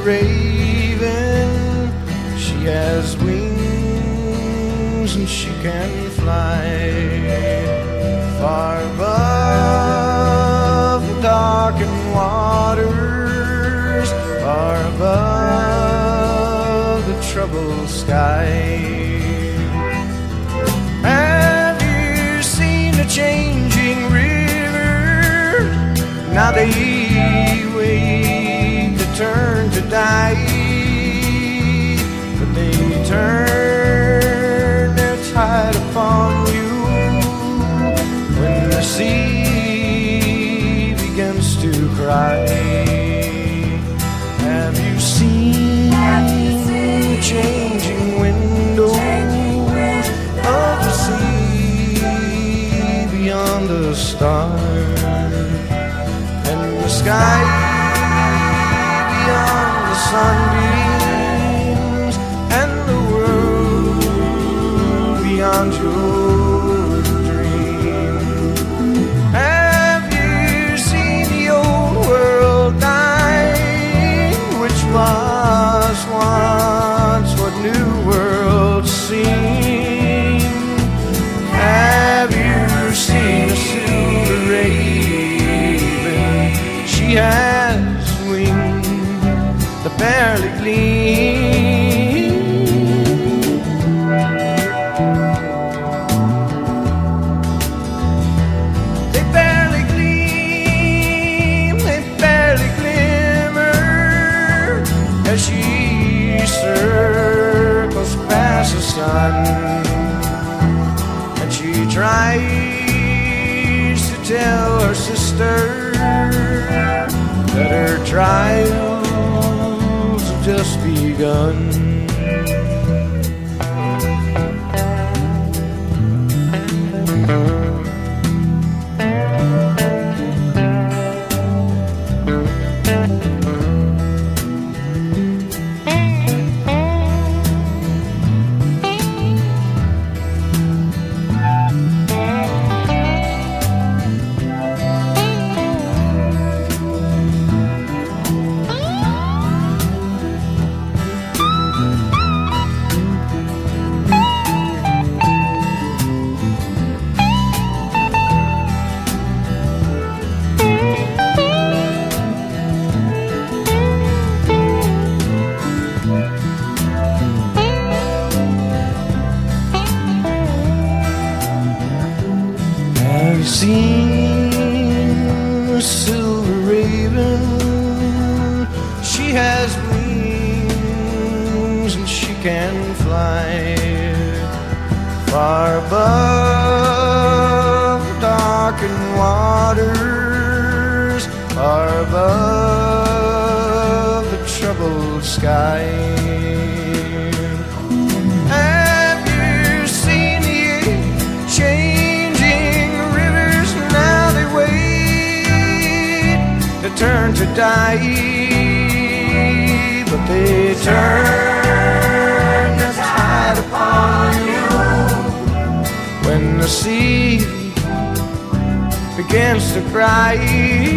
raven. She has wings and she can fly far above the darkened waters, far above the troubled sky. Have you seen the changing river? Now they wait to turn to die, but they turn their tide upon you when the sea begins to cry. Have you seen the changing windows of the sea beyond the stars, and the sky beyond the sunbeams, and the world beyond your dream? Have you seen the old world dying, which was once what new worlds seem? Have you seen a silver raven? She has wings that barely gleam. They barely gleam, they barely glimmer as she circles past the sun, and she tries to tell her sister that her trials have just begun. Have you seen the silver raven? She has wings and she can fly far above the darkened waters, far above the troubled sky. Have you seen the changing rivers? Now they wait to turn to die, but they turn the tide upon you when the sea begins to cry.